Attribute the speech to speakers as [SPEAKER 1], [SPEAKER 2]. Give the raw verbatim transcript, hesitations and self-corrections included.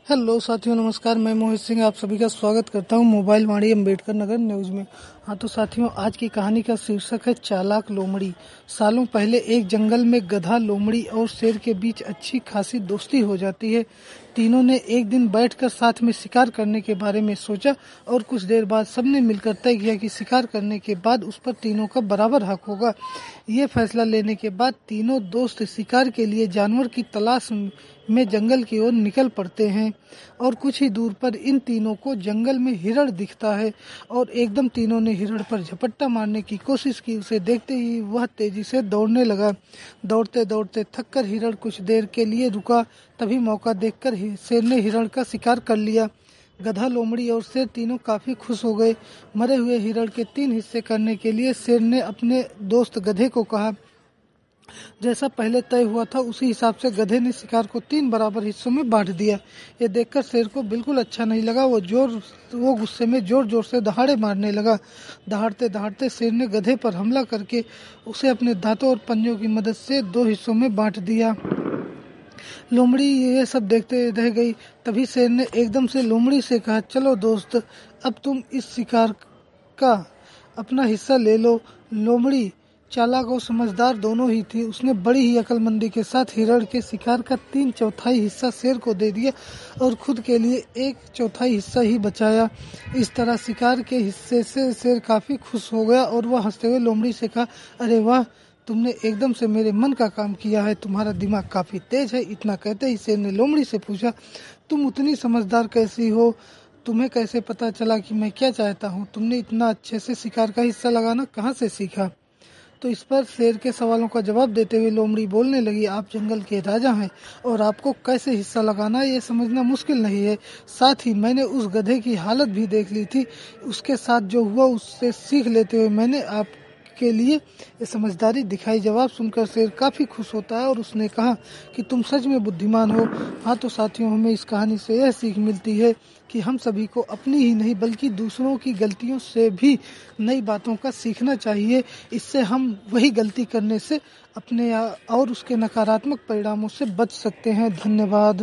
[SPEAKER 1] Hello साथियों, नमस्कार। मैं मोहित सिंह आप सभी का स्वागत करता हूं मोबाइल वाणी अम्बेडकर नगर न्यूज में। हाँ तो साथियों, आज की कहानी का शीर्षक है चालाक लोमड़ी। सालों पहले एक जंगल में गधा, लोमड़ी और शेर के बीच अच्छी खासी दोस्ती हो जाती है। तीनों ने एक दिन बैठकर साथ में शिकार करने के बारे में सोचा और कुछ देर बाद सबने मिलकर तय किया कि शिकार करने के बाद उस पर तीनों का बराबर हक होगा। ये फैसला लेने के बाद तीनों दोस्त शिकार के लिए जानवर की तलाश में जंगल की ओर निकल पड़ते हैं और कुछ ही दूर पर इन तीनों को जंगल में हिरण दिखता है और एकदम तीनों ने हिरण पर झपट्टा मारने की कोशिश की। उसे देखते ही वह तेजी से दौड़ने लगा। दौड़ते दौड़ते थककर हिरण कुछ देर के लिए रुका। तभी मौका देखकर शेर ने हिरण का शिकार कर लिया। गधा, लोमड़ी और शेर तीनों काफी खुश हो गए। मरे हुए हिरण के तीन हिस्से करने के लिए शेर ने अपने दोस्त गधे को कहा। जैसा पहले तय हुआ था उसी हिसाब से गधे ने शिकार को तीन बराबर हिस्सों में बांट दिया। ये देखकर शेर को बिल्कुल अच्छा नहीं लगा। वो जोर वो गुस्से में जोर जोर से दहाड़े मारने लगा। दहाड़ते दहाड़ते शेर ने गधे पर हमला करके उसे अपने दांतों और पंजों की मदद से दो हिस्सों में बांट दिया। लोमड़ी ये सब देखते रह गई। तभी शेर ने एकदम से लोमड़ी से कहा, चलो दोस्त, अब तुम इस शिकार का अपना हिस्सा ले लो। लोमड़ी चालाक और समझदार दोनों ही थी। उसने बड़ी ही अक्लमंदी के साथ हिरण के शिकार का तीन चौथाई हिस्सा शेर को दे दिया और खुद के लिए एक चौथाई हिस्सा ही बचाया। इस तरह शिकार के हिस्से से शेर काफी खुश हो गया और वह हंसते हुए लोमड़ी से कहा, अरे वाह, तुमने एकदम से मेरे मन का काम किया है। तुम्हारा दिमाग काफी तेज है। इतना कहते ही शेर ने लोमड़ी से पूछा, तुम उतनी समझदार कैसी हो? तुम्हें कैसे पता चला कि मैं क्या चाहता हूँ? तुमने इतना अच्छे से शिकार का हिस्सा लगाना कहाँ से सीखा? तो इस पर शेर के सवालों का जवाब देते हुए लोमड़ी बोलने लगी, आप जंगल के राजा हैं और आपको कैसे हिस्सा लगाना ये समझना मुश्किल नहीं है। साथ ही मैंने उस गधे की हालत भी देख ली थी। उसके साथ जो हुआ उससे सीख लेते हुए मैंने आप के लिए ये समझदारी दिखाई। जवाब सुनकर शेर काफी खुश होता है और उसने कहा कि तुम सच में बुद्धिमान हो। हाँ तो साथियों, हमें इस कहानी से यह सीख मिलती है कि हम सभी को अपनी ही नहीं बल्कि दूसरों की गलतियों से भी नई बातों का सीखना चाहिए। इससे हम वही गलती करने से अपने और उसके नकारात्मक परिणामों से बच सकते हैं। धन्यवाद।